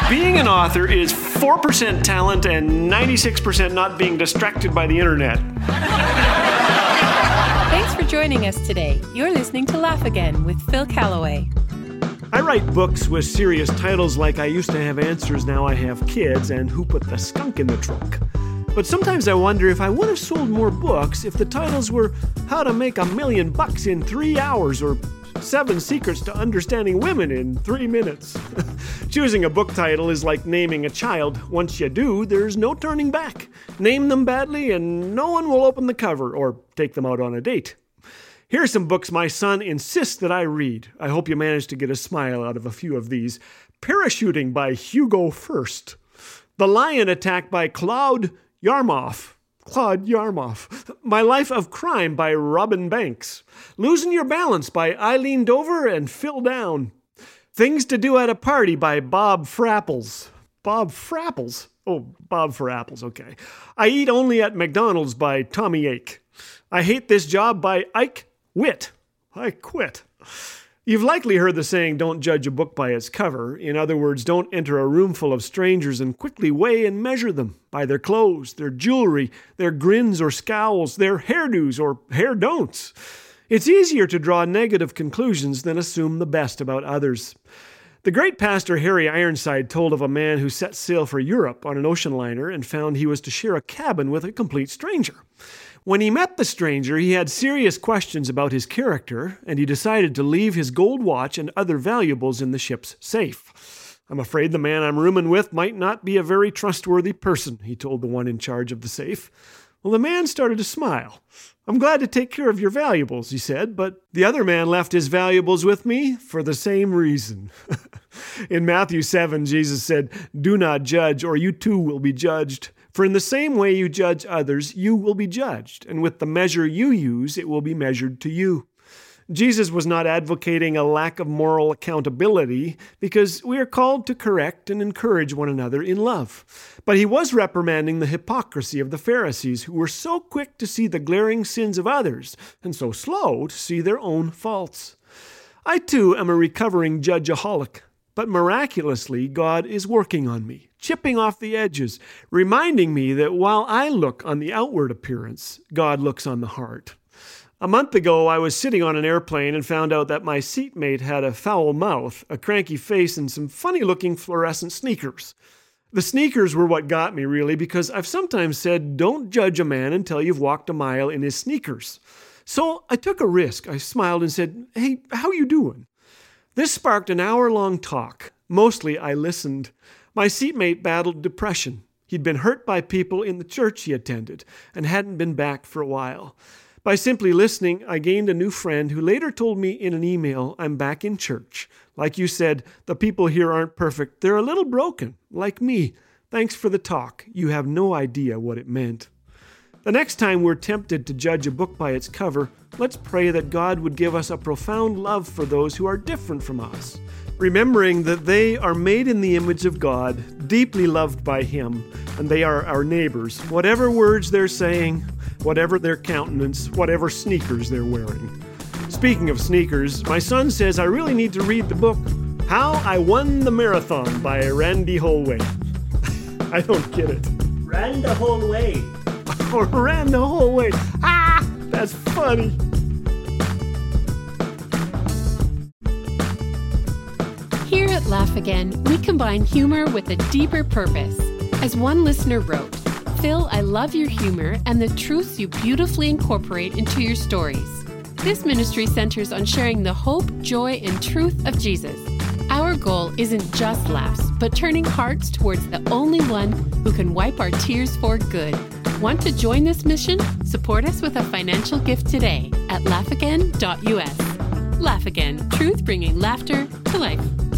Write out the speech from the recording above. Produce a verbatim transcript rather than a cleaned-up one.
Being an author is four percent talent and ninety-six percent not being distracted by the internet. Thanks for joining us today. You're listening to Laugh Again with Phil Callaway. I write books with serious titles like I Used to Have Answers, Now I Have Kids, and Who Put the Skunk in the Trunk. But sometimes I wonder if I would have sold more books if the titles were How to Make a Million Bucks in Three Hours or Seven Secrets to Understanding Women in Three Minutes. Choosing a book title is like naming a child. Once you do, there's no turning back. Name them badly and no one will open the cover or take them out on a date. Here are some books my son insists that I read. I hope you managed to get a smile out of a few of these. Parachuting by Hugo First. The Lion Attack by Claude Yarmoff. Claude Yarmoff. My Life of Crime by Robin Banks. Losing Your Balance by Eileen Dover and Phil Down. Things to Do at a Party by Bob Frapples. Bob Frapples? Oh, Bob for Apples, okay. I Eat Only at McDonald's by Tommy Ake. I Hate This Job by Ike Witt. I quit. You've likely heard the saying, don't judge a book by its cover. In other words, don't enter a room full of strangers and quickly weigh and measure them by their clothes, their jewelry, their grins or scowls, their hairdos or hair don'ts. It's easier to draw negative conclusions than assume the best about others. The great pastor Harry Ironside told of a man who set sail for Europe on an ocean liner and found he was to share a cabin with a complete stranger. When he met the stranger, he had serious questions about his character, and he decided to leave his gold watch and other valuables in the ship's safe. I'm afraid the man I'm rooming with might not be a very trustworthy person, he told the one in charge of the safe. Well, the man started to smile. I'm glad to take care of your valuables, he said, but the other man left his valuables with me for the same reason. In Matthew seven, Jesus said, do not judge, or you too will be judged. For in the same way you judge others, you will be judged, and with the measure you use, it will be measured to you. Jesus was not advocating a lack of moral accountability because we are called to correct and encourage one another in love. But he was reprimanding the hypocrisy of the Pharisees who were so quick to see the glaring sins of others and so slow to see their own faults. I too am a recovering judgeaholic. But miraculously, God is working on me, chipping off the edges, reminding me that while I look on the outward appearance, God looks on the heart. A month ago, I was sitting on an airplane and found out that my seatmate had a foul mouth, a cranky face, and some funny-looking fluorescent sneakers. The sneakers were what got me, really, because I've sometimes said, don't judge a man until you've walked a mile in his sneakers. So I took a risk. I smiled and said, hey, how you doing? This sparked an hour-long talk. Mostly I listened. My seatmate battled depression. He'd been hurt by people in the church he attended and hadn't been back for a while. By simply listening, I gained a new friend who later told me in an email, I'm back in church. Like you said, the people here aren't perfect. They're a little broken, like me. Thanks for the talk. You have no idea what it meant. The next time we're tempted to judge a book by its cover, let's pray that God would give us a profound love for those who are different from us, remembering that they are made in the image of God, deeply loved by Him, and they are our neighbors, whatever words they're saying, whatever their countenance, whatever sneakers they're wearing. Speaking of sneakers, my son says I really need to read the book, How I Won the Marathon by Randy Holway. I don't get it. Ran the whole way. Or ran the whole way. Ah, that's funny. Here at Laugh Again, we combine humor with a deeper purpose. As one listener wrote, Phil, I love your humor and the truths you beautifully incorporate into your stories. This ministry centers on sharing the hope, joy, and truth of Jesus. Our goal isn't just laughs, but turning hearts towards the only one who can wipe our tears for good. Want to join this mission? Support us with a financial gift today at laugh again dot u s. Laugh Again, truth bringing laughter to life.